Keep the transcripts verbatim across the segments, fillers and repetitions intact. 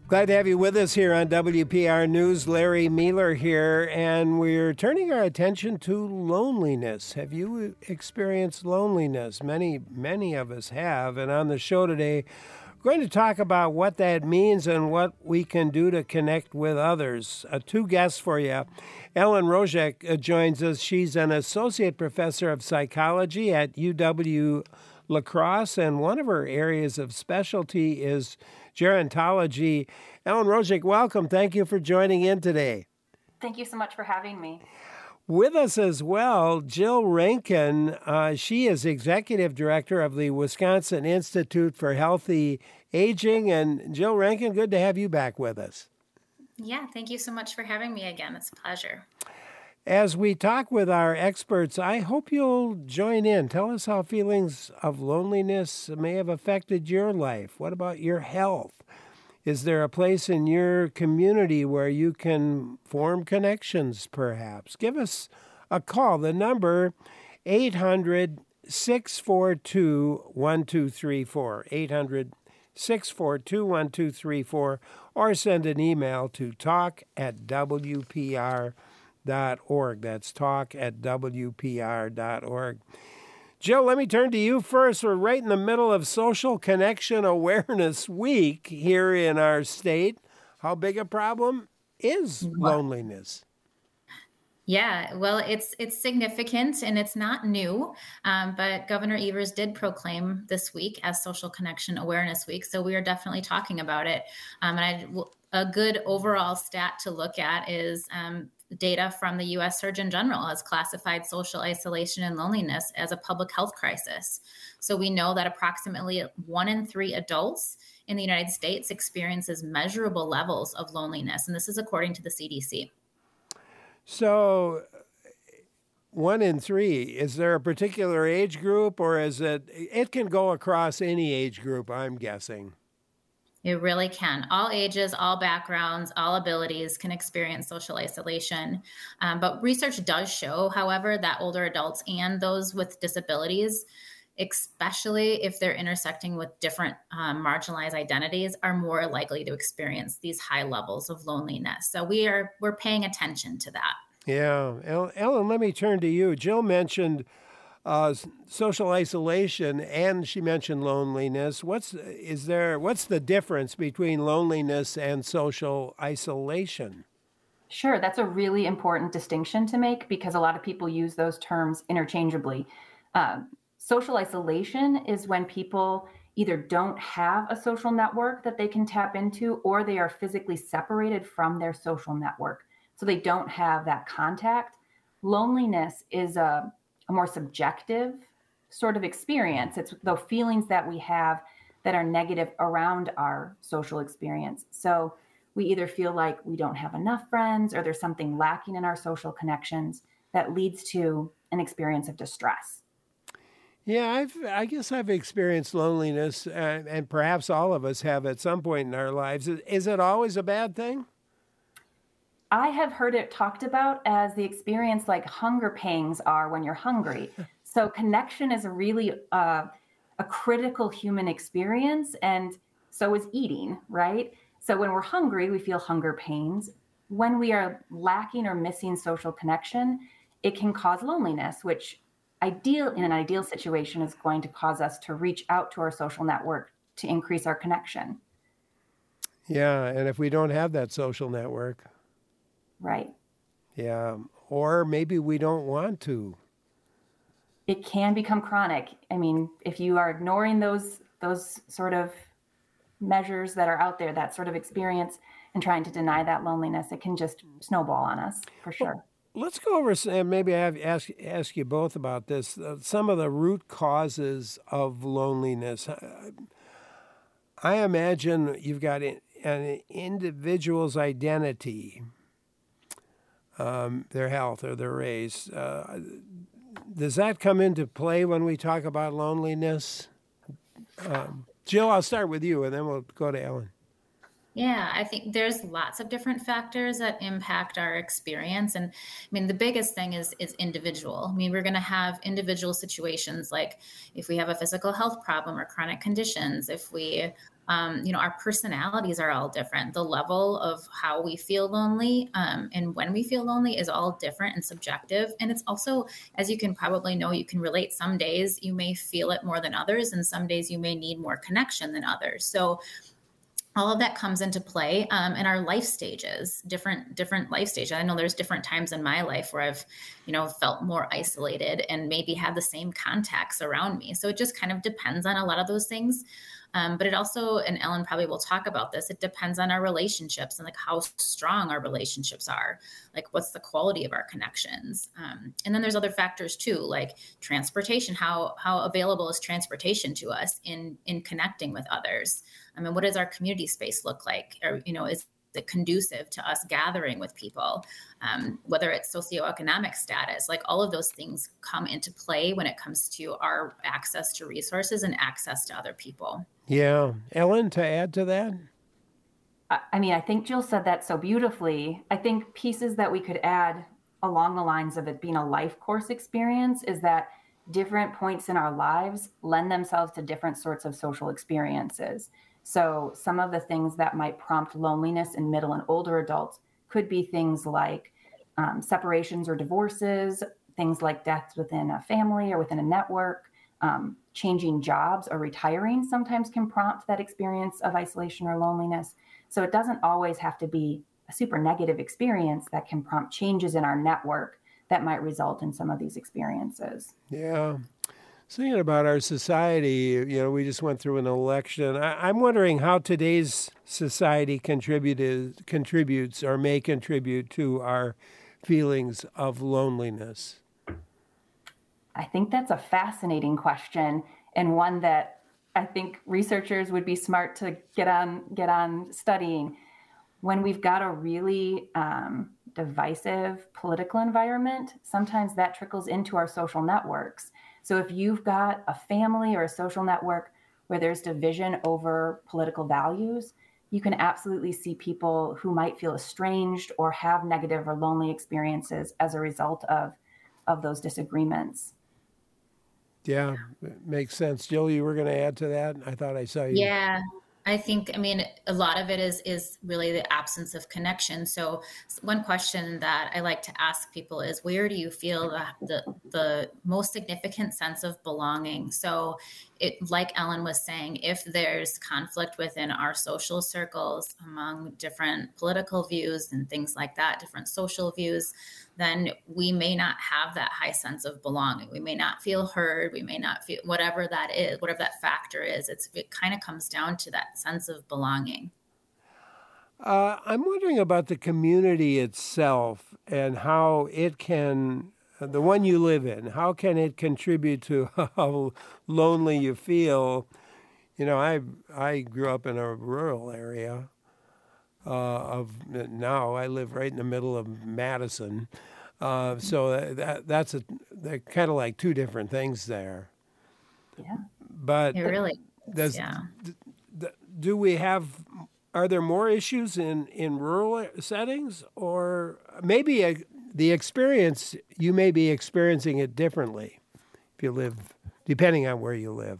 Glad to have you with us here on W P R News. Larry Mealer here, and we're turning our attention to loneliness. Have you experienced loneliness? Many, many of us have, and on the show today, we're going to talk about what that means and what we can do to connect with others. Uh, two guests for you. Ellen Rojek uh, joins us. She's an associate professor of psychology at U W La Crosse, and one of her areas of specialty is gerontology. Ellen Rojek, welcome. Thank you for joining in today. Thank you so much for having me. With us as well, Jill Rankin. Uh, she is executive director of the Wisconsin Institute for Healthy Aging. And Jill Rankin, good to have you back with us. Yeah, thank you so much for having me again. It's a pleasure. As we talk with our experts, I hope you'll join in. Tell us how feelings of loneliness may have affected your life. What about your health? Is there a place in your community where you can form connections, perhaps? Give us a call. The number, eight hundred, six four two, one two three four, eight hundred, six four two, one two three four, or send an email to talk at W P R dot org. That's talk at W P R dot org. Jill, let me turn to you first. We're right in the middle of Social Connection Awareness Week here in our state. How big a problem is loneliness? Yeah, well, it's it's significant and it's not new, um, but Governor Evers did proclaim this week as Social Connection Awareness Week, so we are definitely talking about it. Um, and I, a good overall stat to look at is um, data from the U S Surgeon General has classified social isolation and loneliness as a public health crisis. So we know that approximately one in three adults in the United States experiences measurable levels of loneliness, and this is according to the C D C. So one in three, is there a particular age group, or is it, it can go across any age group, I'm guessing? It really can. All ages, all backgrounds, all abilities can experience social isolation. Um, but research does show, however, that older adults and those with disabilities, especially if they're intersecting with different um, marginalized identities, are more likely to experience these high levels of loneliness. So we are we're paying attention to that. Yeah. Ellen, let me turn to you. Jill mentioned Uh, social isolation, and she mentioned loneliness. What's is there? What's the difference between loneliness and social isolation? Sure, that's a really important distinction to make because a lot of people use those terms interchangeably. Um, social isolation is when people either don't have a social network that they can tap into, or they are physically separated from their social network, so they don't have that contact. Loneliness is a a more subjective sort of experience. It's the feelings that we have that are negative around our social experience. So we either feel like we don't have enough friends or there's something lacking in our social connections that leads to an experience of distress. Yeah, I've, I guess I've experienced loneliness, uh, and perhaps all of us have at some point in our lives. Is, is it always a bad thing? I have heard it talked about as the experience like hunger pangs are when you're hungry. So connection is a really uh, a critical human experience, and so is eating, right? So when we're hungry, we feel hunger pains. When we are lacking or missing social connection, it can cause loneliness, which ideal in an ideal situation is going to cause us to reach out to our social network to increase our connection. Yeah, and if we don't have that social network. Right. Yeah. Or maybe we don't want to. It can become chronic. I mean, if you are ignoring those those sort of measures that are out there, that sort of experience, and trying to deny that loneliness, it can just snowball on us for sure. Well, let's go over, and maybe I have ask ask you both about this. Uh, some of the root causes of loneliness. I imagine you've got an individual's identity. Um, their health or their race. Uh, does that come into play when we talk about loneliness? Um, Jill, I'll start with you, and then we'll go to Ellen. Yeah, I think there's lots of different factors that impact our experience. And I mean, the biggest thing is is individual. I mean, we're going to have individual situations like if we have a physical health problem or chronic conditions, if we, um, you know, our personalities are all different. The level of how we feel lonely um, and when we feel lonely is all different and subjective. And it's also, as you can probably know, you can relate. Some days you may feel it more than others, and some days you may need more connection than others. So all of that comes into play um, in our life stages, different different life stages. I know there's different times in my life where I've, you know, felt more isolated and maybe had the same contacts around me. So it just kind of depends on a lot of those things. Um, but it also, and Ellen probably will talk about this, it depends on our relationships and like how strong our relationships are, like what's the quality of our connections. Um, and then there's other factors too, like transportation, how how available is transportation to us in in connecting with others? I mean, what does our community space look like? Or, you know, is it conducive to us gathering with people? Um, whether it's socioeconomic status, like all of those things come into play when it comes to our access to resources and access to other people. Yeah. Ellen, to add to that? I mean, I think Jill said that so beautifully. I think pieces that we could add along the lines of it being a life course experience is that different points in our lives lend themselves to different sorts of social experiences. So some of the things that might prompt loneliness in middle and older adults could be things like um, separations or divorces, things like deaths within a family or within a network, um, changing jobs or retiring sometimes can prompt that experience of isolation or loneliness. So it doesn't always have to be a super negative experience that can prompt changes in our network that might result in some of these experiences. Yeah. Thinking about our society, you know, we just went through an election. I, I'm wondering how today's society contributed, contributes or may contribute to our feelings of loneliness. I think that's a fascinating question, and one that I think researchers would be smart to get on get on studying. When we've got a really um, divisive political environment, sometimes that trickles into our social networks. So if you've got a family or a social network where there's division over political values, you can absolutely see people who might feel estranged or have negative or lonely experiences as a result of, of those disagreements. Yeah, it makes sense. Jill, you were going to add to that? I thought I saw you. Yeah. I think, I mean, a lot of it is is really the absence of connection. So one question that I like to ask people is, where do you feel the the, the most significant sense of belonging? So it, like Ellen was saying, if there's conflict within our social circles among different political views and things like that, different social views, then we may not have that high sense of belonging. We may not feel heard. We may not feel whatever that is, whatever that factor is. It's, it kind of comes down to that sense of belonging. Uh, I'm wondering about the community itself and how it can, the one you live in, how can it contribute to how lonely you feel? You know, I I grew up in a rural area. Uh, of now I live right in the middle of Madison, uh, so that that's a they're kind of like two different things there. Yeah, but it really does yeah. d- do we have? Are there more issues in in rural settings, or maybe a, the experience you may be experiencing it differently if you live, depending on where you live?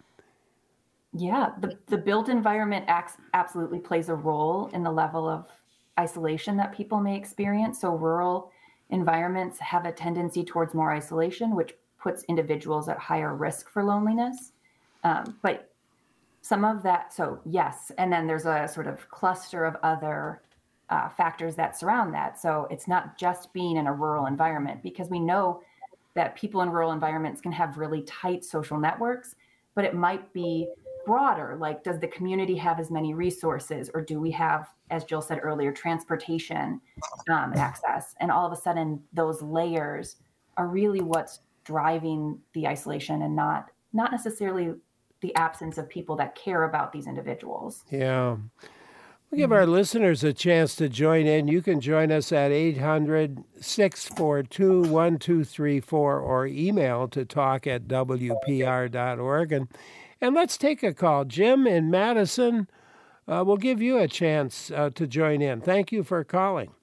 Yeah, the, the built environment acts, absolutely plays a role in the level of isolation that people may experience. So rural environments have a tendency towards more isolation, which puts individuals at higher risk for loneliness. Um, but some of that, so yes, and then there's a sort of cluster of other uh, factors that surround that. So it's not just being in a rural environment, because we know that people in rural environments can have really tight social networks, but it might be broader. Like, does the community have as many resources, or do we have, as Jill said earlier, transportation um, access? And all of a sudden, those layers are really what's driving the isolation, and not not necessarily the absence of people that care about these individuals. Yeah. We'll give our listeners a chance to join in. You can join us at eight hundred, six four two, one two three four or email to talk at w p r dot org. And And let's take a call. Jim in Madison, uh, we'll give you a chance uh, to join in. Thank you for calling.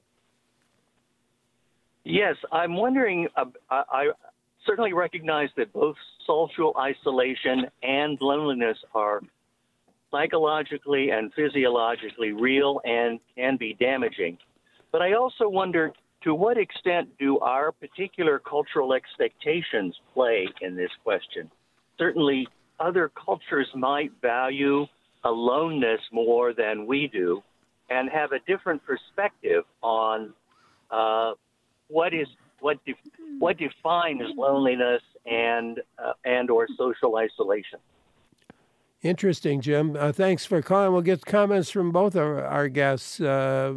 Yes, I'm wondering, uh, I, I certainly recognize that both social isolation and loneliness are psychologically and physiologically real and can be damaging. But I also wonder, to what extent do our particular cultural expectations play in this question? Certainly, other cultures might value aloneness more than we do and have a different perspective on uh, what is what de- what defines loneliness and uh, and or social isolation. Interesting, Jim. Uh, thanks for calling. We'll get comments from both our, our guests. Uh,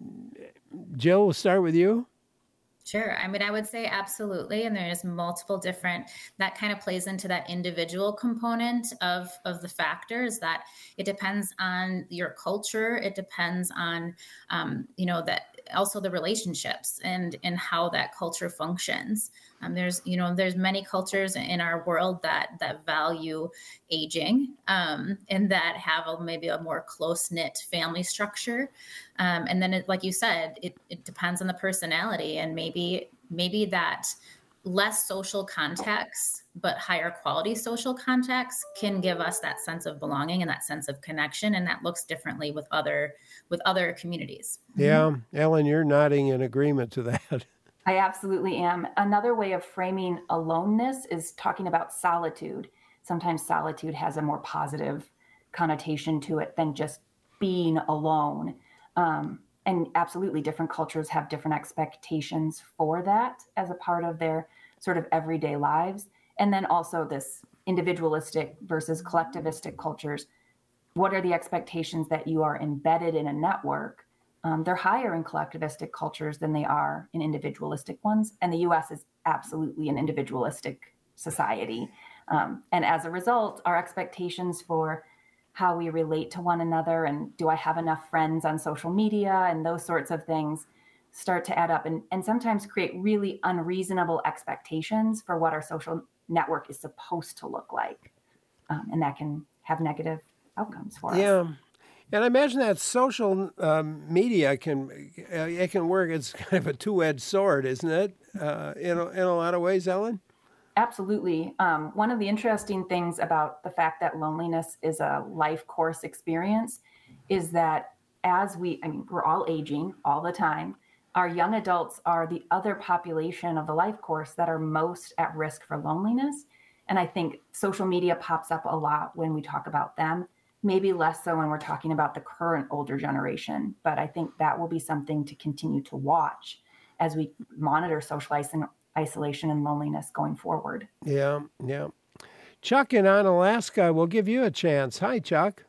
Jill, we'll start with you. Sure. I mean, I would say absolutely. And there's multiple different, that kind of plays into that individual component of, of the factors, that it depends on your culture. It depends on, um, you know, that also the relationships and, and how that culture functions. Um, there's, you know, there's many cultures in our world that, that value aging um, and that have a, maybe a more close-knit family structure. Um, and then, it, like you said, it, it depends on the personality, and maybe, maybe that less social contacts, but higher quality social contacts can give us that sense of belonging and that sense of connection. And that looks differently with other, with other communities. Yeah. Ellen, you're nodding in agreement to that. I absolutely am. Another way of framing aloneness is talking about solitude. Sometimes solitude has a more positive connotation to it than just being alone. Um, and absolutely, different cultures have different expectations for that as a part of their sort of everyday lives. And then also this individualistic versus collectivistic cultures. What are the expectations that you are embedded in a network? Um, they're higher in collectivistic cultures than they are in individualistic ones. And the U S is absolutely an individualistic society. Um, and as a result, our expectations for how we relate to one another and do I have enough friends on social media and those sorts of things start to add up and, and sometimes create really unreasonable expectations for what our social network is supposed to look like. Um, and that can have negative outcomes for us. Yeah. And I imagine that social um, media can uh, it can work. It's kind of a two-edged sword, isn't it? Uh, in a, in a lot of ways, Ellen. Absolutely. Um, one of the interesting things about the fact that loneliness is a life course experience is that as we, I mean, we're all aging all the time. Our young adults are the other population of the life course that are most at risk for loneliness. And I think social media pops up a lot when we talk about them. Maybe less so when we're talking about the current older generation, but I think that will be something to continue to watch as we monitor social isolation and loneliness going forward. Yeah, yeah. Chuck in Onalaska, we'll give you a chance. Hi, Chuck.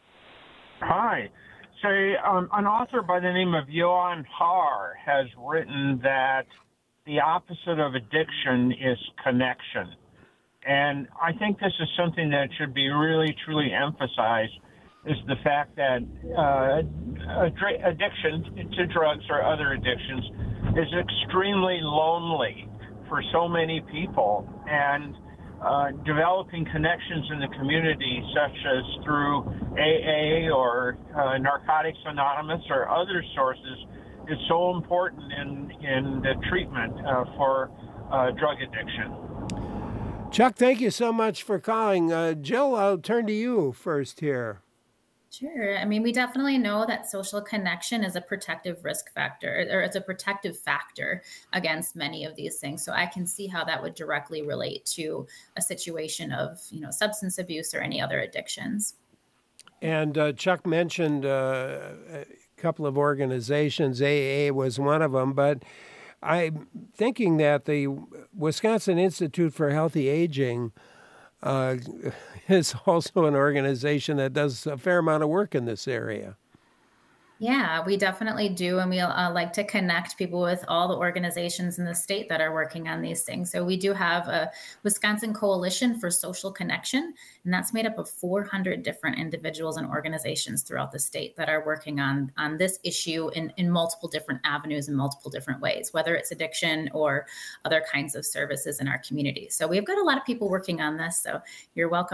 Hi. So um, an author by the name of Johan Har has written that the opposite of addiction is connection. And I think this is something that should be really, truly emphasized, is the fact that uh, addiction to drugs or other addictions is extremely lonely for so many people. And uh, developing connections in the community, such as through A A or uh, Narcotics Anonymous or other sources, is so important in, in the treatment uh, for uh, drug addiction. Chuck, thank you so much for calling. Uh, Jill, I'll turn to you first here. Sure. I mean, we definitely know that social connection is a protective risk factor, or it's a protective factor against many of these things. So I can see how that would directly relate to a situation of, you know, substance abuse or any other addictions. And uh, Chuck mentioned uh, a couple of organizations. A A was one of them, but I'm thinking that the Wisconsin Institute for Healthy Aging uh, is also an organization that does a fair amount of work in this area. Yeah, we definitely do. And we uh, like to connect people with all the organizations in the state that are working on these things. So we do have a Wisconsin Coalition for Social Connection, and that's made up of four hundred different individuals and organizations throughout the state that are working on, on this issue in, in multiple different avenues in multiple different ways, whether it's addiction or other kinds of services in our community. So we've got a lot of people working on this. So you're welcome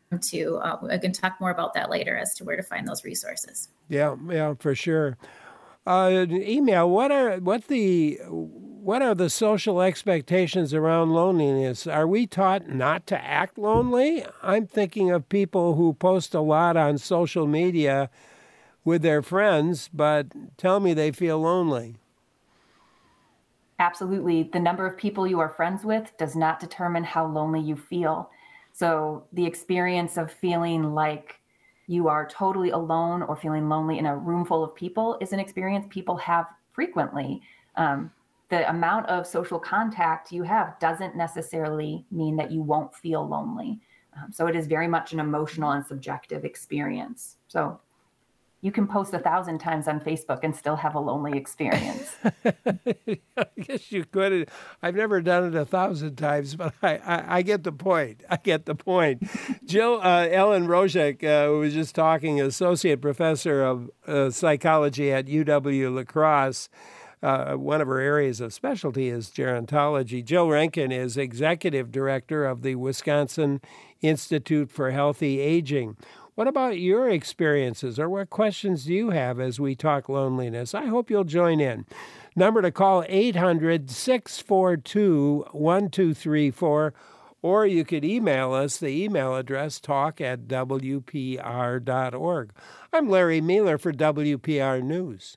to, uh, I can talk more about that later as to where to find those resources. Yeah, yeah, for sure. Uh, email, what are what the what are the social expectations around loneliness? Are we taught not to act lonely? I'm thinking of people who post a lot on social media with their friends, but tell me they feel lonely. Absolutely. The number of people you are friends with does not determine how lonely you feel. So the experience of feeling like you are totally alone or feeling lonely in a room full of people is an experience people have frequently. Um, the amount of social contact you have doesn't necessarily mean that you won't feel lonely. Um, so it is very much an emotional and subjective experience. So you can post a thousand times on Facebook and still have a lonely experience. I guess you could. I've never done it a thousand times, but I, I, I get the point. I get the point. Jill, uh, Ellen Rojek, uh, who was just talking, associate professor of uh, psychology at U W-La Crosse. Uh, one of her areas of specialty is gerontology. Jill Rankin is executive director of the Wisconsin Institute for Healthy Aging. What about your experiences, or what questions do you have as we talk loneliness? I hope you'll join in. Number to call, eight hundred, six four two, one two three four, or you could email us, the email address, talk at W P R dot org. I'm Larry Mueller for W P R News.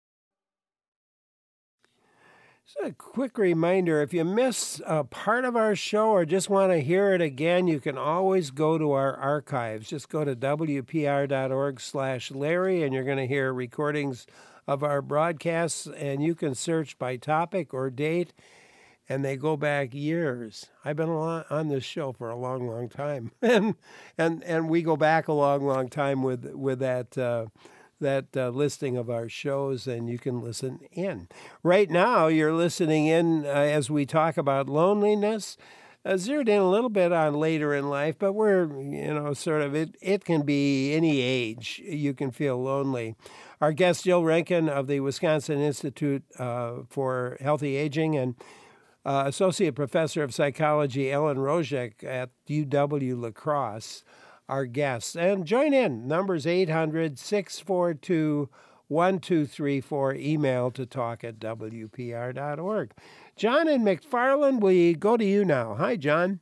Just a quick reminder, if you miss a part of our show or just want to hear it again, you can always go to our archives. Just go to W P R dot org slash Larry, and you're going to hear recordings of our broadcasts, and you can search by topic or date, and they go back years. I've been on this show for a long, long time, and and and we go back a long, long time with, with that uh that uh, listing of our shows, and you can listen in. Right now, you're listening in uh, as we talk about loneliness, uh, zeroed in a little bit on later in life, but we're, you know, sort of, it, it can be any age you can feel lonely. Our guest, Jill Rankin of the Wisconsin Institute uh, for Healthy Aging, and uh, Associate Professor of Psychology, Ellen Rojek at U W-La Crosse, our guests. And join in. Numbers eight hundred, six four two, one two three four. Email to talk at W P R dot org. John in McFarland, we go to you now. Hi, John.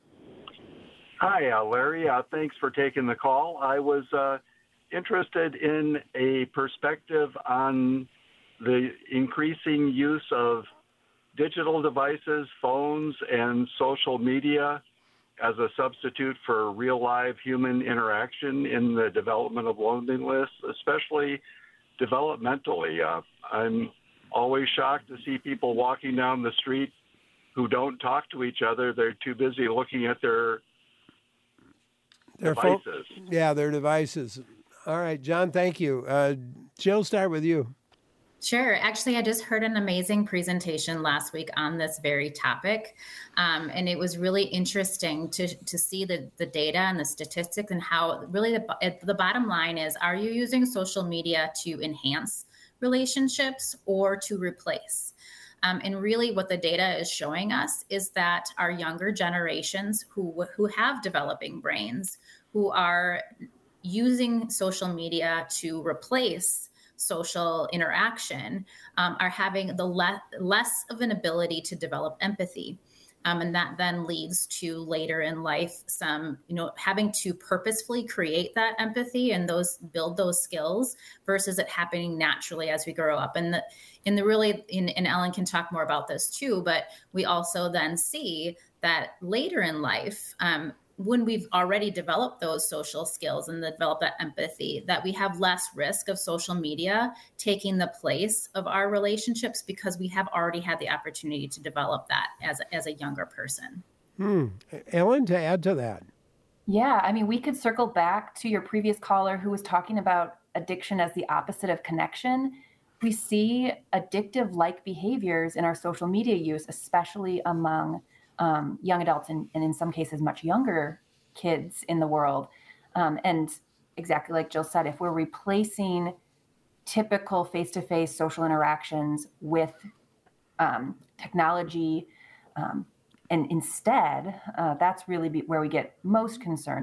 Hi, uh, Larry. Uh, thanks for taking the call. I was uh, interested in a perspective on the increasing use of digital devices, phones, and social media as a substitute for real live human interaction in the development of loneliness, especially developmentally. Uh, I'm always shocked to see people walking down the street who don't talk to each other. They're too busy looking at their, their devices. Fo- yeah, their devices. All right, John, thank you. Uh, Jill, start with you. Sure. Actually, I just heard an amazing presentation last week on this very topic. Um, and it was really interesting to, to see the, the data and the statistics and how really the, the bottom line is, are you using social media to enhance relationships or to replace? Um, and really what the data is showing us is that our younger generations who, who have developing brains, who are using social media to replace social interaction, um, are having the le- less of an ability to develop empathy. Um, and that then leads to later in life, some, you know, having to purposefully create that empathy and those build those skills versus it happening naturally as we grow up. And the, in the really, in, and Ellen can talk more about this too, but we also then see that later in life, um, when we've already developed those social skills and developed that empathy, that we have less risk of social media taking the place of our relationships because we have already had the opportunity to develop that as, as a younger person. Hmm. Ellen, to add to that. Yeah, I mean, we could circle back to your previous caller who was talking about addiction as the opposite of connection. We see addictive-like behaviors in our social media use, especially among Um, young adults and, and in some cases much younger kids in the world. Um, and exactly like Jill said, if we're replacing typical face-to-face social interactions with um, technology, um, and instead, uh, that's really be where we get most concerned.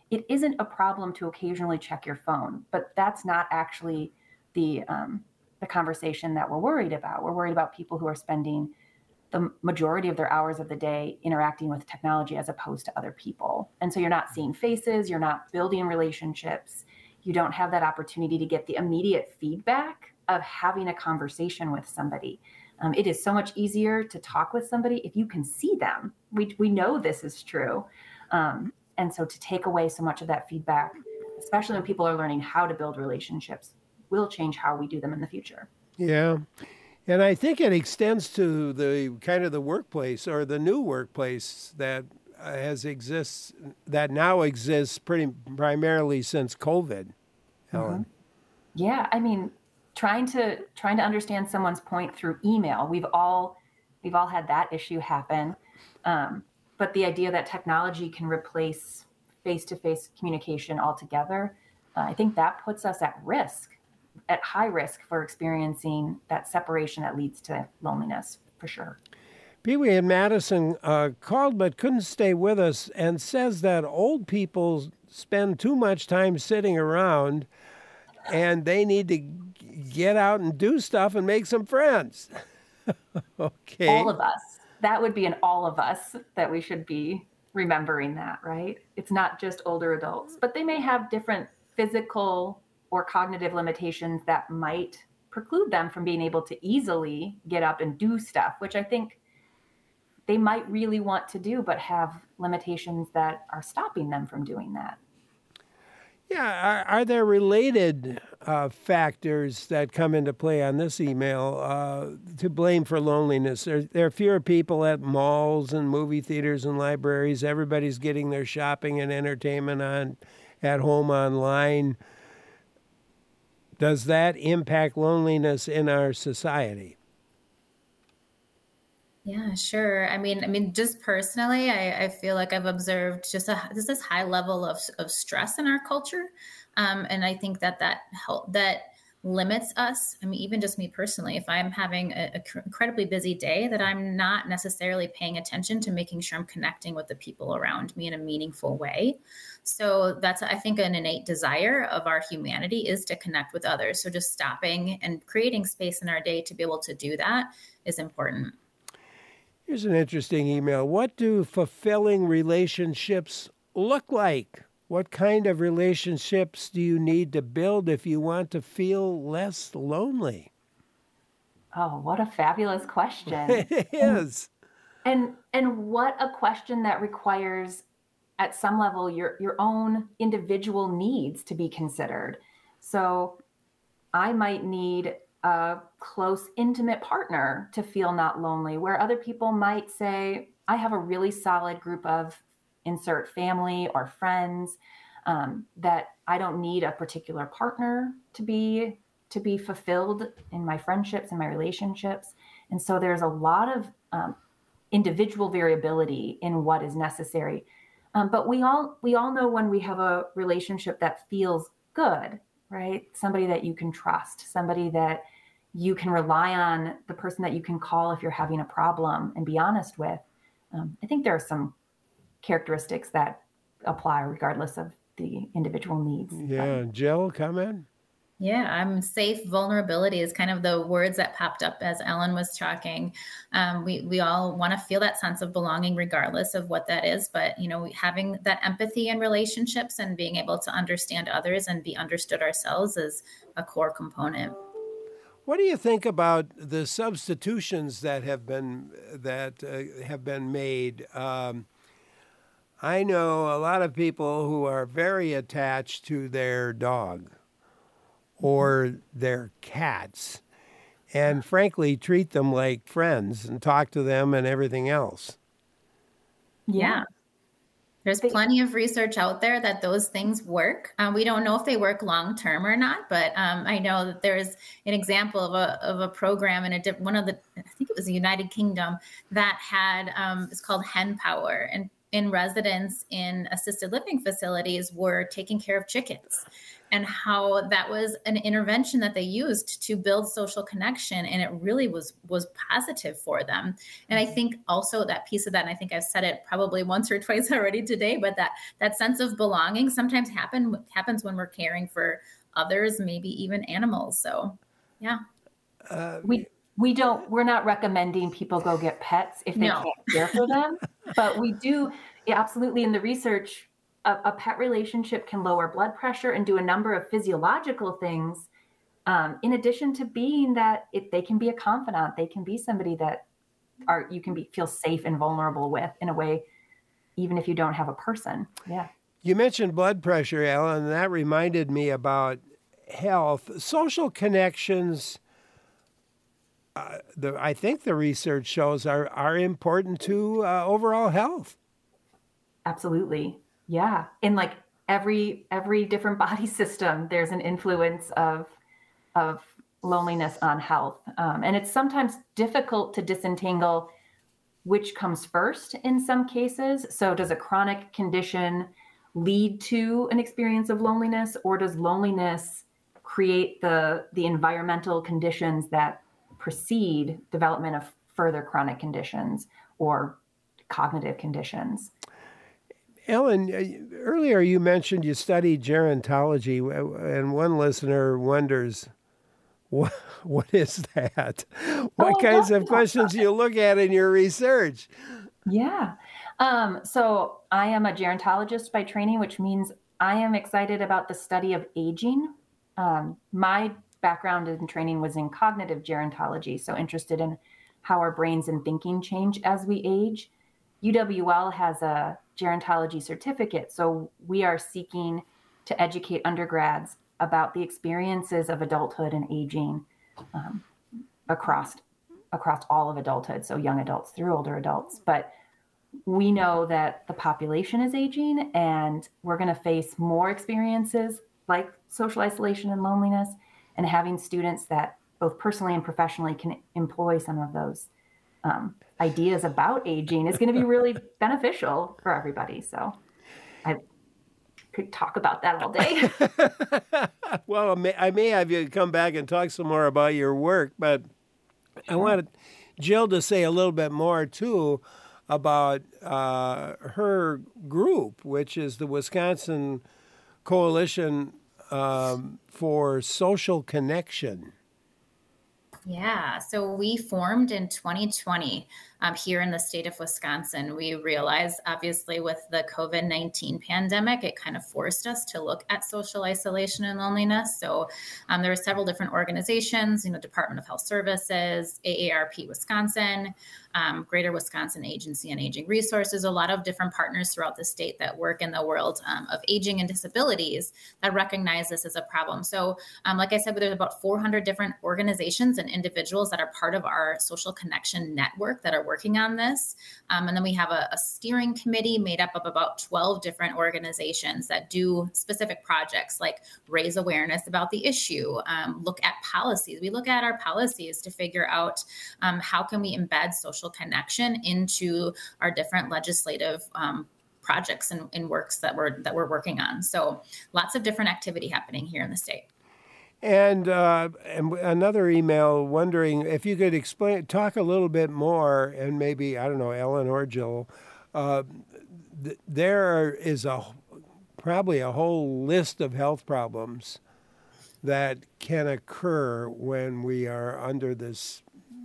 it isn't a problem to occasionally check your phone, but that's not actually the um, the conversation that we're worried about. We're worried about people who are spending the majority of their hours of the day interacting with technology as opposed to other people. And so you're not seeing faces, you're not building relationships, you don't have that opportunity to get the immediate feedback of having a conversation with somebody. Um, it is so much easier to talk with somebody if you can see them. We, we know this is true. Um, and so to take away so much of that feedback, especially when people are learning how to build relationships, will change how we do them in the future. Yeah. And I think it extends to the kind of the workplace or the new workplace that has exists, that now exists pretty primarily since COVID, Helen. Mm-hmm. Yeah. I mean, trying to trying to understand someone's point through email. We've all we've all had that issue happen. Um, but the idea that technology can replace face-to-face communication altogether, uh, I think that puts us at risk, at high risk for experiencing that separation that leads to loneliness, for sure. Pee Wee in Madison uh, called but couldn't stay with us and says that old people spend too much time sitting around and they need to get out and do stuff and make some friends. Okay. All of us. That would be an all of us that we should be remembering that, right? It's not just older adults, but they may have different physical or cognitive limitations that might preclude them from being able to easily get up and do stuff, which I think they might really want to do, but have limitations that are stopping them from doing that. Yeah, are, are there related uh, factors that come into play on this email uh, to blame for loneliness? There, there are fewer people at malls and movie theaters and libraries. Everybody's getting their shopping and entertainment on at home online. Does that impact loneliness in our society? Yeah, sure. I mean, I mean, just personally, I, I feel like I've observed just a just this high level of of stress in our culture, um, and I think that that help that limits us. I mean, even just me personally, if I'm having an incredibly busy day, that I'm not necessarily paying attention to making sure I'm connecting with the people around me in a meaningful way. So that's, I think, an innate desire of our humanity is to connect with others. So just stopping and creating space in our day to be able to do that is important. Here's an interesting email. What do fulfilling relationships look like? What kind of relationships do you need to build if you want to feel less lonely? Oh, what a fabulous question. It is. And and what a question that requires at some level your your own individual needs to be considered. So I might need a close, intimate partner to feel not lonely, where other people might say, I have a really solid group of insert family or friends um, that I don't need a particular partner to be to be fulfilled in my friendships and my relationships. And so there's a lot of um, individual variability in what is necessary. Um, but we all we all know when we have a relationship that feels good, right? Somebody that you can trust, somebody that you can rely on, the person that you can call if you're having a problem and be honest with. Um, I think there are some characteristics that apply regardless of the individual needs. Yeah. Jill, comment? Yeah, I'm safe. Vulnerability is kind of the words that popped up as Ellen was talking. Um, we we all want to feel that sense of belonging, regardless of what that is. But you know, having that empathy in relationships and being able to understand others and be understood ourselves is a core component. What do you think about the substitutions that have been that uh, have been made? Um, I know a lot of people who are very attached to their dog or their cats, and frankly treat them like friends and talk to them and everything else. Yeah. There's plenty of research out there that those things work. Um, we don't know if they work long-term or not, but um, I know that there's an example of a of a program in a diff- one of the, I think it was the United Kingdom, that had, um, it's called Hen Power. And in residents in assisted living facilities were taking care of chickens, and how that was an intervention that they used to build social connection. And it really was, was positive for them. And I think also that piece of that, and I think I've said it probably once or twice already today, but that, that sense of belonging sometimes happen, happens when we're caring for others, maybe even animals. So, yeah. Uh, we, we don't, we're not recommending people go get pets if they No. can't care for them, but we do, yeah, absolutely. In the research, a, a pet relationship can lower blood pressure and do a number of physiological things. Um, in addition to being that it, they can be a confidant, they can be somebody that are, you can be, feel safe and vulnerable with in a way, even if you don't have a person. Yeah. You mentioned blood pressure, Ellen, and that reminded me about health. Social connections, uh, the, I think the research shows, are, are important to uh, overall health. Absolutely. Yeah. In like every, every different body system, there's an influence of, of loneliness on health. Um, and it's sometimes difficult to disentangle which comes first in some cases. So does a chronic condition lead to an experience of loneliness, or does loneliness create the, the environmental conditions that precede development of further chronic conditions or cognitive conditions? Ellen, earlier you mentioned you studied gerontology, and one listener wonders, what, what is that? What Oh, kinds yeah. of questions do you look at in your research? Yeah. Um, so I am a gerontologist by training, which means I am excited about the study of aging. Um, my background and training was in cognitive gerontology, so interested in how our brains and thinking change as we age. U W L has a gerontology certificate, so we are seeking to educate undergrads about the experiences of adulthood and aging um, across across all of adulthood, so young adults through older adults. But we know that the population is aging, and we're going to face more experiences like social isolation and loneliness, and having students that both personally and professionally can employ some of those um, ideas about aging is going to be really beneficial for everybody. So I could talk about that all day. Well, I may, I may have you come back and talk some more about your work, but sure. I wanted Jill to say a little bit more, too, about uh, her group, which is the Wisconsin Coalition um, for Social Connection. Yeah, so we formed in twenty twenty um, here in the state of Wisconsin. We realized, obviously, with the covid nineteen pandemic, it kind of forced us to look at social isolation and loneliness. So um, there were several different organizations, you know, Department of Health Services, A A R P Wisconsin, um, Greater Wisconsin Agency on Aging Resources, a lot of different partners throughout the state that work in the world um, of aging and disabilities that recognize this as a problem. So um, like I said, there's about four hundred different organizations and individuals that are part of our social connection network that are working on this. Um, and then we have a, a steering committee made up of about twelve different organizations that do specific projects like raise awareness about the issue, um, look at policies. We look at our policies to figure out um, how can we embed social connection into our different legislative um, projects and, and works that we're that we're working on. So lots of different activity happening here in the state. And, uh, and another email wondering if you could explain, talk a little bit more, and maybe, I don't know, Ellen or Jill, uh, th- there is a probably a whole list of health problems that can occur when we are under this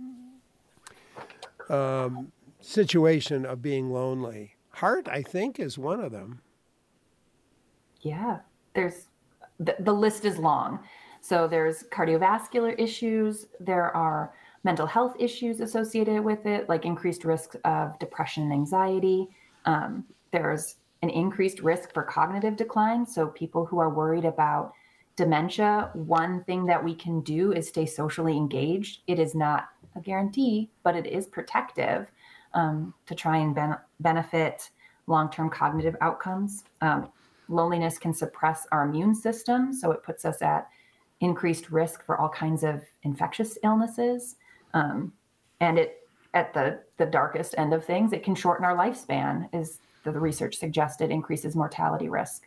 um, situation of being lonely. Heart, I think, is one of them. Yeah, there's the, the list is long. So there's cardiovascular issues. There are mental health issues associated with it, like increased risk of depression and anxiety. Um, there's an increased risk for cognitive decline. So people who are worried about dementia, one thing that we can do is stay socially engaged. It is not a guarantee, but it is protective um, to try and ben- benefit long-term cognitive outcomes. Um, loneliness can suppress our immune system, so it puts us at increased risk for all kinds of infectious illnesses. Um, and it, at the, the darkest end of things, it can shorten our lifespan. Is the research suggested increases mortality risk.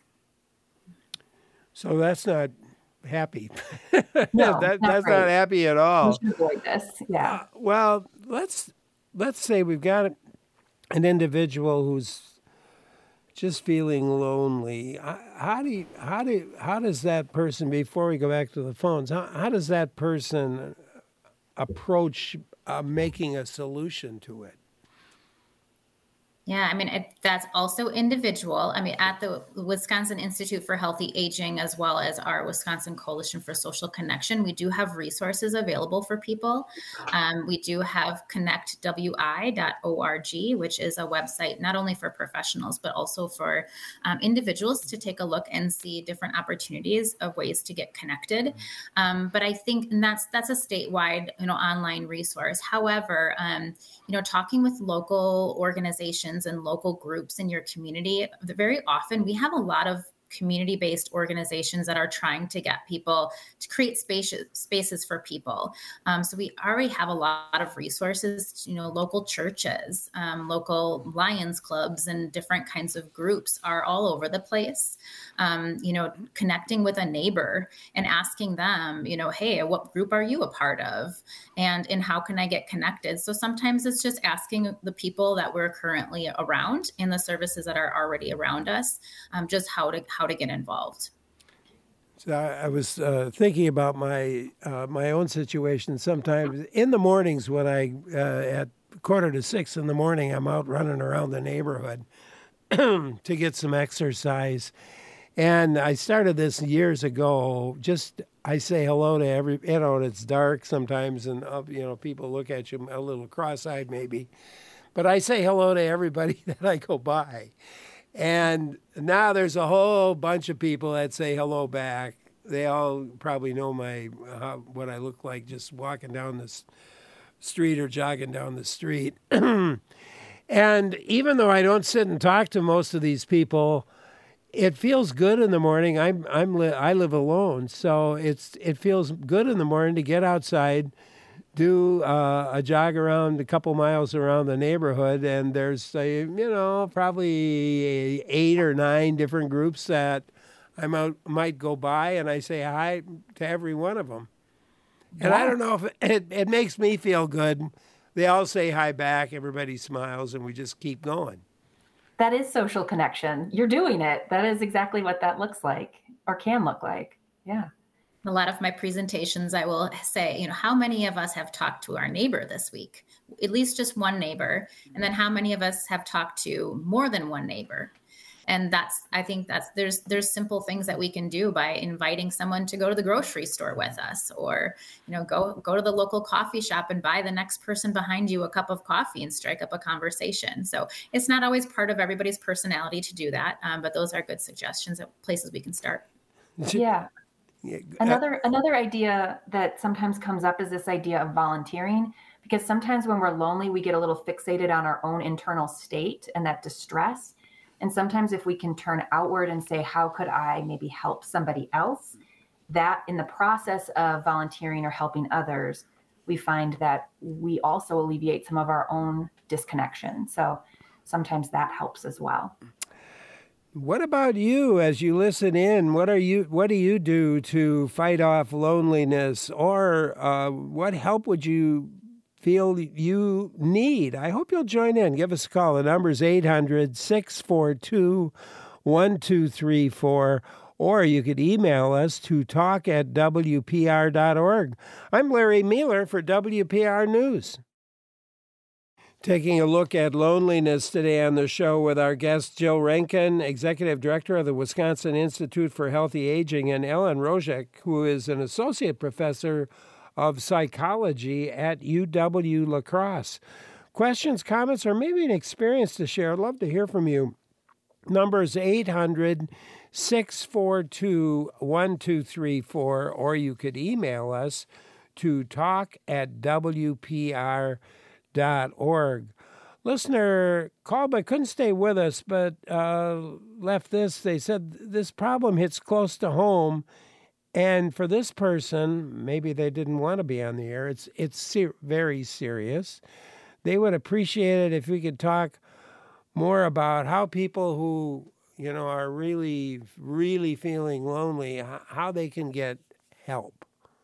So that's not happy. No, that, not that's great. not happy at all. We should avoid this. Yeah. Uh, well, let's let's say we've got an individual who's just feeling lonely. How do you, how do how does that person, before we go back to the phones, how, how does that person approach uh, making a solution to it? Yeah, I mean, it, that's also individual. I mean, at the Wisconsin Institute for Healthy Aging, as well as our Wisconsin Coalition for Social Connection, we do have resources available for people. Um, we do have connect w i dot org, which is a website not only for professionals, but also for um, individuals to take a look and see different opportunities of ways to get connected. Um, but I think and that's that's a statewide, you know, online resource. However, um, you know, talking with local organizations and local groups in your community, very often we have a lot of community-based organizations that are trying to get people to create spaces spaces for people. Um, so we already have a lot of resources, you know, local churches, um, local Lions clubs, and different kinds of groups are all over the place. Um, you know, connecting with a neighbor and asking them, you know, hey, what group are you a part of? And, and how can I get connected? So sometimes it's just asking the people that we're currently around and the services that are already around us, um, just how to how to get involved. So I, I was uh, thinking about my uh, my own situation. Sometimes in the mornings when I uh, at quarter to six in the morning, I'm out running around the neighborhood to get some exercise. And I started this years ago. Just I say hello to every, you know, and it's dark sometimes, and uh, you know, people look at you a little cross-eyed maybe, but I say hello to everybody that I go by. And now there's a whole bunch of people that say hello back. They all probably know my uh, what I look like just walking down this street or jogging down the street. And even though I don't sit and talk to most of these people, it feels good in the morning. I'm I'm li- I live alone, so it's it feels good in the morning to get outside, do uh, a jog around a couple miles around the neighborhood, and there's a, you know, probably eight or nine different groups that I might might go by, and I say hi to every one of them. And I don't know if it, it, it makes me feel good. They all say hi back, everybody smiles, and we just keep going. That is social connection. You're doing it. That is exactly what that looks like or can look like. Yeah. A lot of my presentations, I will say, you know, how many of us have talked to our neighbor this week? At least just one neighbor. And then how many of us have talked to more than one neighbor? And that's, I think that's, there's, there's simple things that we can do by inviting someone to go to the grocery store with us, or, you know, go, go to the local coffee shop and buy the next person behind you a cup of coffee and strike up a conversation. So it's not always part of everybody's personality to do that. Um, but those are good suggestions of places we can start. Yeah. Yeah. Another another idea that sometimes comes up is this idea of volunteering, because sometimes when we're lonely, we get a little fixated on our own internal state and that distress. And sometimes if we can turn outward and say, how could I maybe help somebody else? That in the process of volunteering or helping others, we find that we also alleviate some of our own disconnection. So sometimes that helps as well. What about you as you listen in? What are you? What do you do to fight off loneliness, or uh, what help would you feel you need? I hope you'll join in. Give us a call. The number is eight hundred, six four two, one two three four, or you could email us to talk at w p r dot org. I'm Larry Mueller for W P R News. Taking a look at loneliness today on the show with our guest, Jill Rankin, Executive Director of the Wisconsin Institute for Healthy Aging, and Ellen Rojek, who is an Associate Professor of Psychology at U W La Crosse. Questions, comments, or maybe an experience to share? I'd love to hear from you. Number is eight hundred, six four two, one two three four, or you could email us to talk at w p r dot org. Listener called but couldn't stay with us, but uh, left this. They said this problem hits close to home, and for this person, maybe they didn't want to be on the air. It's it's ser- very serious. They would appreciate it if we could talk more about how people who, you know, are really, really feeling lonely, how they can get help?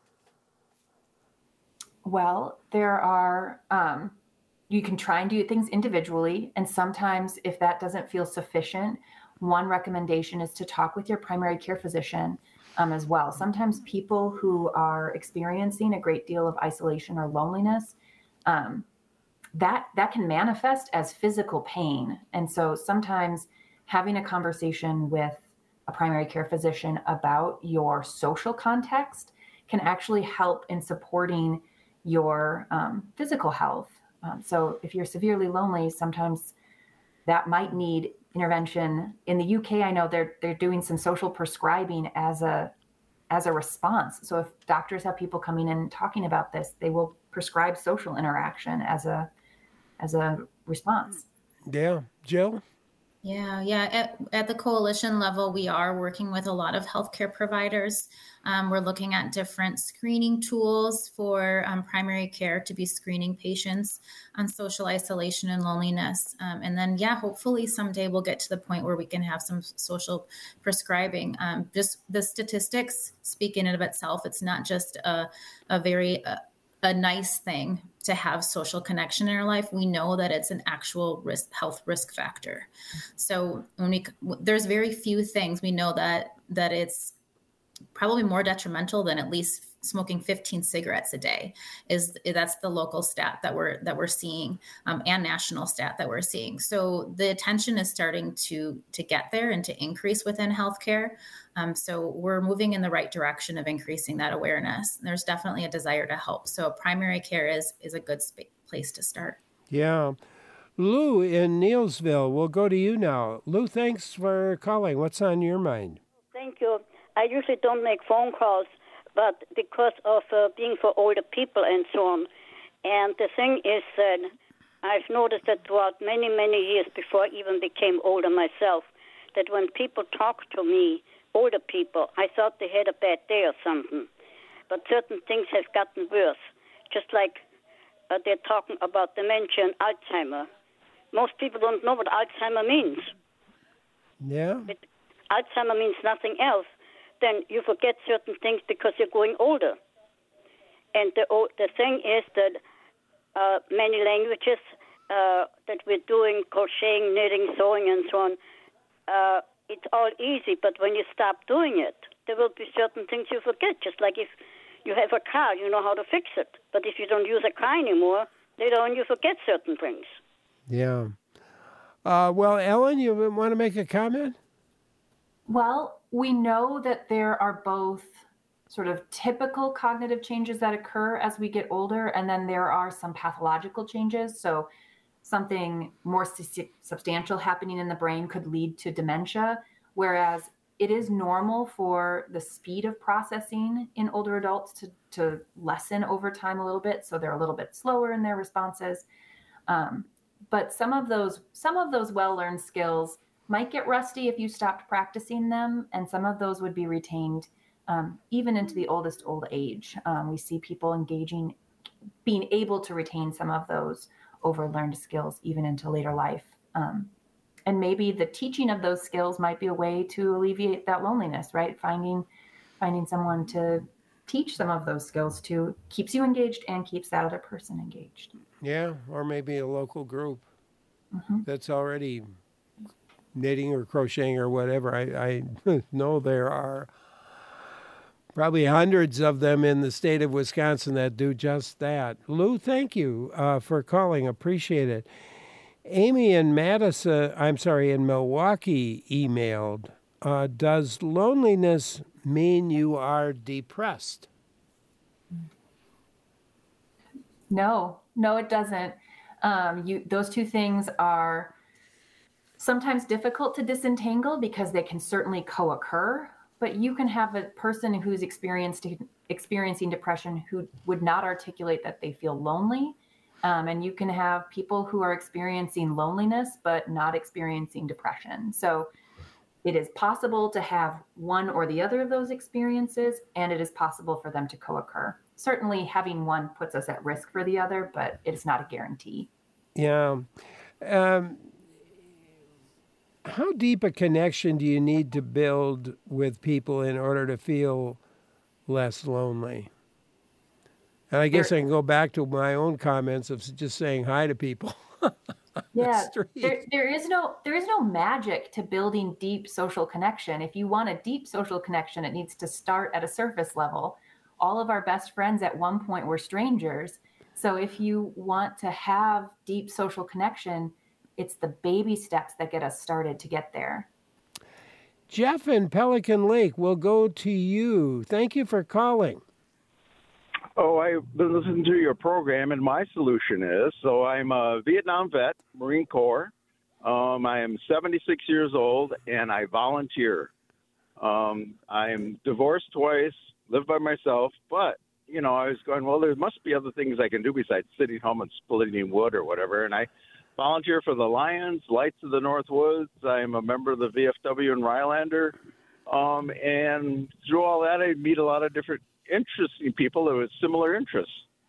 Well, there are, um, you can try and do things individually. And sometimes if that doesn't feel sufficient, one recommendation is to talk with your primary care physician um, as well. Sometimes people who are experiencing a great deal of isolation or loneliness, um, that that can manifest as physical pain. And so sometimes having a conversation with a primary care physician about your social context can actually help in supporting your um, physical health. Um, so if you're severely lonely, sometimes that might need intervention. In the U K, I know they're they're doing some social prescribing as a as a response. So if doctors have people coming in and talking about this, they will prescribe social interaction as a as a response. Yeah. Jill? Yeah, yeah. At, at the coalition level, we are working with a lot of healthcare providers. Um, we're looking at different screening tools for um, primary care to be screening patients on social isolation and loneliness. Um, and then, yeah, hopefully someday we'll get to the point where we can have some social prescribing. Um, just the statistics speak in and of itself. It's not just a, a very uh, a nice thing to have social connection in our life. We know that it's an actual risk, health risk factor. So when we, there's very few things we know that that it's probably more detrimental than at least smoking fifteen cigarettes a day. Is that's the local stat that we're that we're seeing, um, and national stat that we're seeing. So the attention is starting to to get there and to increase within healthcare. Um, so we're moving in the right direction of increasing that awareness. There's definitely a desire to help. So primary care is is a good sp- place to start. Yeah. Lou in Neilsville, we'll go to you now. Lou, thanks for calling. What's on your mind? Thank you. I usually don't make phone calls, but because of uh, being for older people and so on. And the thing is that I've noticed that throughout many, many years before I even became older myself, that when people talk to me, older people, I thought they had a bad day or something. But certain things have gotten worse. Just like uh, they're talking about dementia and Alzheimer. Most people don't know what Alzheimer means. Yeah. But Alzheimer means nothing else. Then you forget certain things because you're growing older. And the the thing is that uh, many languages uh, that we're doing, crocheting, knitting, sewing, and so on, uh, it's all easy. But when you stop doing it, there will be certain things you forget. Just like if you have a car, you know how to fix it. But if you don't use a car anymore, later on you forget certain things. Yeah. Uh, well, Ellen, you want to make a comment? Well, we know that there are both sort of typical cognitive changes that occur as we get older, and then there are some pathological changes. So something more su- substantial happening in the brain could lead to dementia, whereas it is normal for the speed of processing in older adults to, to lessen over time a little bit. So they're a little bit slower in their responses. Um, but some of those, some of those well-learned skills might get rusty if you stopped practicing them, and some of those would be retained um, even into the oldest old age. Um, we see people engaging, being able to retain some of those overlearned skills even into later life. Um, and maybe the teaching of those skills might be a way to alleviate that loneliness, right? Finding finding someone to teach some of those skills to keeps you engaged and keeps that other person engaged. Yeah, or maybe a local group Mm-hmm. that's already knitting or crocheting or whatever. I, I know there are probably hundreds of them in the state of Wisconsin that do just that. Lou, thank you uh, for calling. Appreciate it. Amy in Madison, I'm sorry, in Milwaukee emailed, uh, does loneliness mean you are depressed? No, no, it doesn't. Um, you, those two things are sometimes difficult to disentangle because they can certainly co-occur, but you can have a person who's experienced experiencing depression who would not articulate that they feel lonely. Um, and you can have people who are experiencing loneliness, but not experiencing depression. So it is possible to have one or the other of those experiences, and it is possible for them to co-occur. Certainly having one puts us at risk for the other, but it's not a guarantee. Yeah. Um, how deep a connection do you need to build with people in order to feel less lonely? And I guess I can go back to my own comments of just saying hi to people. Yeah, the there, there is no there is no magic to building deep social connection. If you want a deep social connection, it needs to start at a surface level. All of our best friends at one point were strangers. So if you want to have deep social connection, it's the baby steps that get us started to get there. Jeff in Pelican Lake, we'll go to you. Thank you for calling. Oh, I've been listening to your program, and my solution is, so I'm a Vietnam vet, Marine Corps. Um, I am seventy-six years old, and I volunteer. Um, I'm divorced twice, live by myself, but, you know, I was going, well, there must be other things I can do besides sitting home and splitting wood or whatever, and I volunteer for the Lions, Lights of the North Woods. I'm a member of the V F W in Rylander, um, and through all that, I meet a lot of different interesting people with similar interests.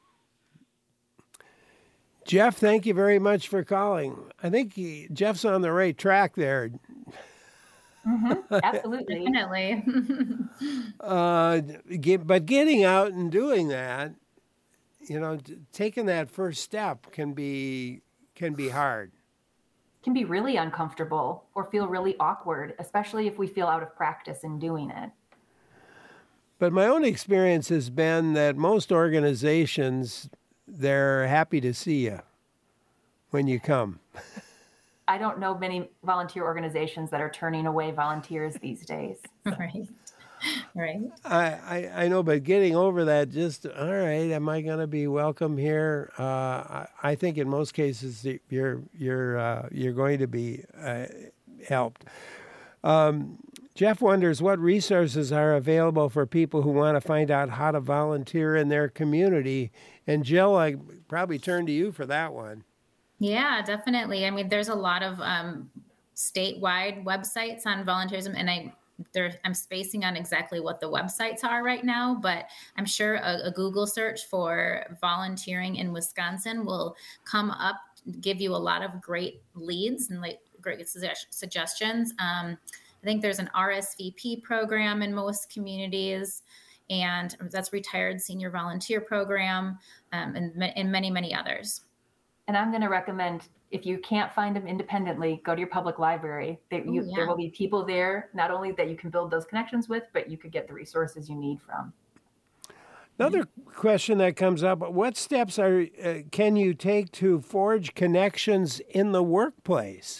Jeff, thank you very much for calling. I think he, Jeff's on the right track there. Mm-hmm, absolutely. Definitely. uh, get, but getting out and doing that, you know, taking that first step can be can be hard. Can be really uncomfortable or feel really awkward, especially if we feel out of practice in doing it. But my own experience has been that most organizations, they're happy to see you when you come. I don't know many volunteer organizations that are turning away volunteers these days. So. Right. Right. I, I, I know, but getting over that, just, all right, am I going to be welcome here? Uh, I, I think in most cases you're, you're, uh, you're going to be uh, helped. Um, Jeff wonders what resources are available for people who want to find out how to volunteer in their community. And Jill, I probably turn to you for that one. Yeah, definitely. I mean, there's a lot of um, statewide websites on volunteerism, and I there, I'm spacing on exactly what the websites are right now, but I'm sure a, a Google search for volunteering in Wisconsin will come up, give you a lot of great leads and like great suggestions. Um, I think there's an R S V P program in most communities, and that's Retired Senior Volunteer Program, um, and, and many, many others. And I'm going to recommend, if you can't find them independently, go to your public library. There, you, Ooh, yeah. there will be people there, not only that you can build those connections with, but you could get the resources you need from. Another question that comes up, what steps are uh, can you take to forge connections in the workplace?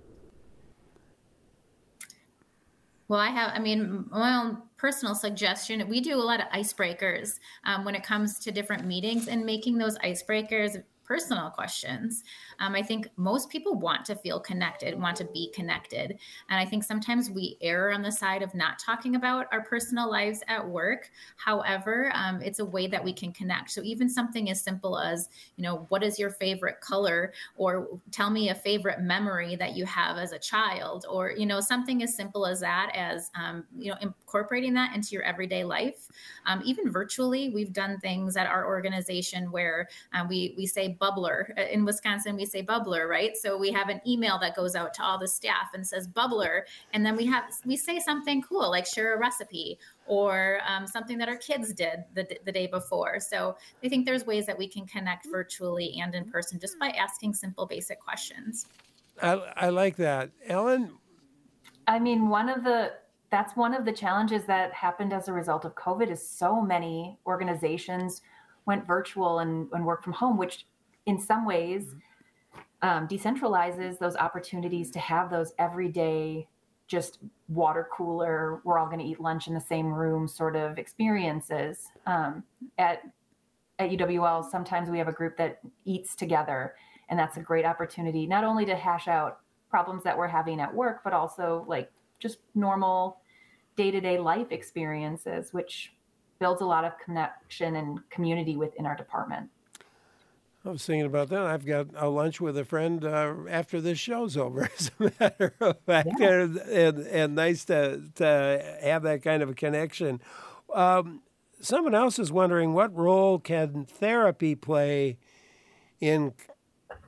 Well, I have, I mean, my own personal suggestion, we do a lot of icebreakers um, when it comes to different meetings, and making those icebreakers personal questions. Um, I think most people want to feel connected, want to be connected. And I think sometimes we err on the side of not talking about our personal lives at work. However, um, it's a way that we can connect. So even something as simple as, you know, what is your favorite color? Or tell me a favorite memory that you have as a child, or, you know, something as simple as that, as, um, you know, incorporating that into your everyday life. Um, even virtually, we've done things at our organization where uh, we, we say bubbler. In Wisconsin, we say bubbler, right? So we have an email that goes out to all the staff and says bubbler. And then we have, we say something cool, like share a recipe, or um, something that our kids did the, the day before. So I think there's ways that we can connect virtually and in person just by asking simple, basic questions. I, I like that. Ellen? I mean, one of the, that's one of the challenges that happened as a result of COVID is so many organizations went virtual and, and work from home, which in some ways um, decentralizes those opportunities to have those everyday, just water cooler, we're all going to eat lunch in the same room sort of experiences. Um, at, at U W L, sometimes we have a group that eats together, and that's a great opportunity, not only to hash out problems that we're having at work, but also like just normal day-to-day life experiences, which builds a lot of connection and community within our department. I was thinking about that. I've got a lunch with a friend uh, after this show's over, as a matter of fact, yeah. and, and, and nice to, to have that kind of a connection. Um, someone else is wondering, what role can therapy play in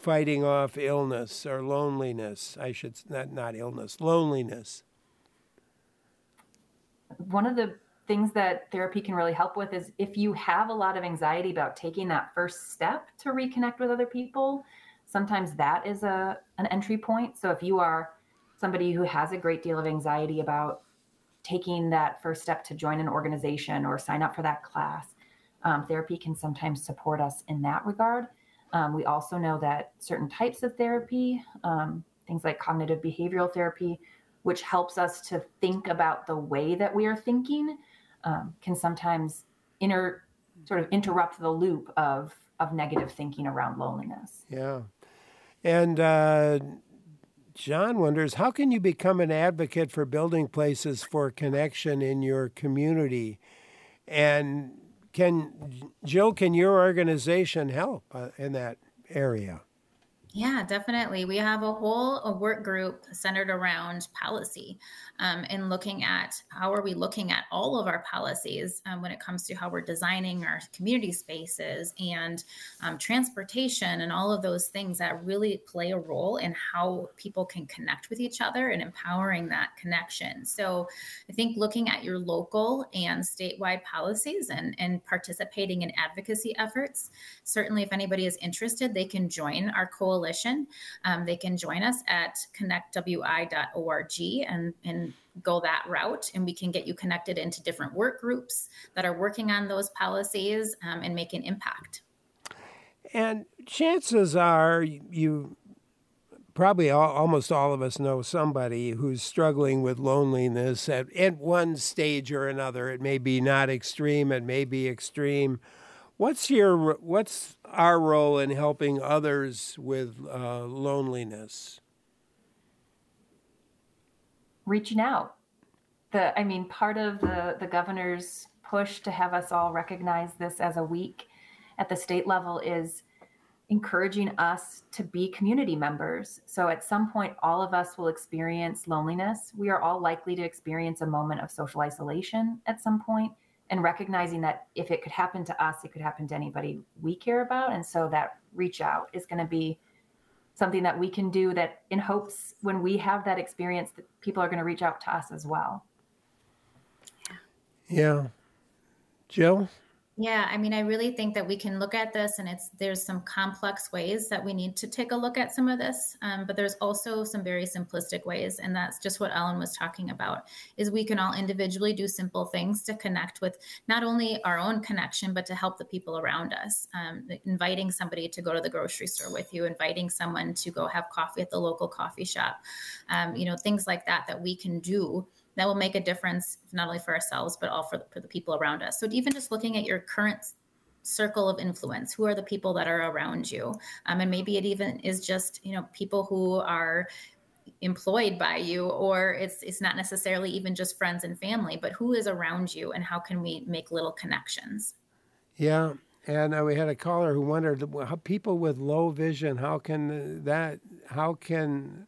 fighting off illness or loneliness? I should not not illness, loneliness. One of the things that therapy can really help with is if you have a lot of anxiety about taking that first step to reconnect with other people, sometimes that is a an entry point. So if you are somebody who has a great deal of anxiety about taking that first step to join an organization or sign up for that class, um, therapy can sometimes support us in that regard. Um, we also know that certain types of therapy, um, things like cognitive behavioral therapy, which helps us to think about the way that we are thinking, um, can sometimes inter, sort of interrupt the loop of, of negative thinking around loneliness. Yeah. And uh, John wonders, how can you become an advocate for building places for connection in your community? And can, Jill, can your organization help uh, in that area? Yeah, definitely. We have a whole a work group centered around policy um, and looking at how are we looking at all of our policies um, when it comes to how we're designing our community spaces and um, transportation and all of those things that really play a role in how people can connect with each other and empowering that connection. So I think looking at your local and statewide policies and, and participating in advocacy efforts, certainly if anybody is interested, they can join our coalition. Um, they can join us at connect w i dot org and, and go that route, and we can get you connected into different work groups that are working on those policies um, and make an impact. And chances are you probably all, almost all of us know somebody who's struggling with loneliness at, at one stage or another. It may be not extreme, it may be extreme. What's your what's our role in helping others with uh, loneliness? Reaching out. The I mean, part of the, the governor's push to have us all recognize this as a week at the state level is encouraging us to be community members. So at some point, all of us will experience loneliness. We are all likely to experience a moment of social isolation at some point. And recognizing that if it could happen to us, it could happen to anybody we care about. And so that reach out is going to be something that we can do that in hopes when we have that experience that people are going to reach out to us as well. Yeah. Jill? Yeah, I mean, I really think that we can look at this and it's there's some complex ways that we need to take a look at some of this, um, but there's also some very simplistic ways. And that's just what Ellen was talking about, is we can all individually do simple things to connect with not only our own connection, but to help the people around us. Um, inviting somebody to go to the grocery store with you, inviting someone to go have coffee at the local coffee shop, um, you know, things like that that we can do that will make a difference, not only for ourselves, but all for the, for the people around us. So even just looking at your current circle of influence, who are the people that are around you? Um, and maybe it even is just, you know, people who are employed by you, or it's it's not necessarily even just friends and family, but who is around you and how can we make little connections? Yeah. And uh, we had a caller who wondered how people with low vision, how can that, how can,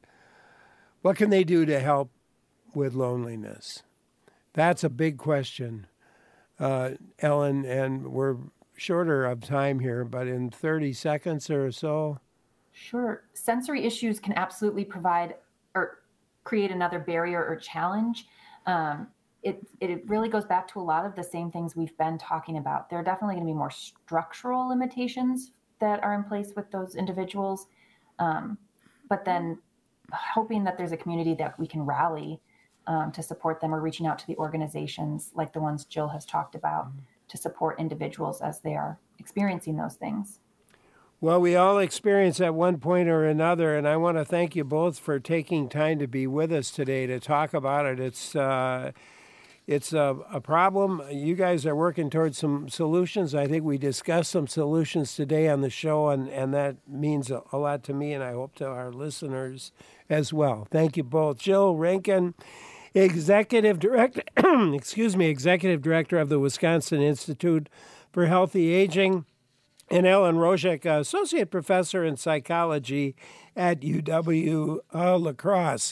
what can they do to help with loneliness? That's a big question, uh, Ellen, and we're shorter of time here, but in thirty seconds or so. Sure. Sensory issues can absolutely provide or create another barrier or challenge. Um, it, it really goes back to a lot of the same things we've been talking about. There are definitely going to be more structural limitations that are in place with those individuals, um, but then hoping that there's a community that we can rally Um, to support them, or reaching out to the organizations like the ones Jill has talked about mm-hmm. to support individuals as they are experiencing those things. Well, we all experience at one point or another, and I want to thank you both for taking time to be with us today to talk about it. It's uh, it's a, a problem. You guys are working towards some solutions. I think we discussed some solutions today on the show, and, and that means a, a lot to me, and I hope to our listeners as well. Thank you both. Jill Rankin, Executive Director, excuse me, Executive Director of the Wisconsin Institute for Healthy Aging, and Ellen Rosiek, Associate Professor in Psychology at U W uh, La Crosse.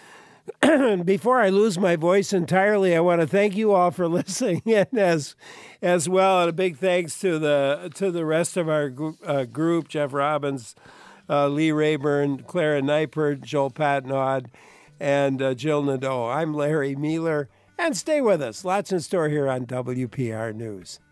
Before I lose my voice entirely, I want to thank you all for listening in as as well, and a big thanks to the to the rest of our uh, group, Jeff Robbins, uh, Lee Rayburn, Clara Neipert, Joel Patnaud, and uh, Jill Nadeau. I'm Larry Mueller, and stay with us. Lots in store here on W P R News.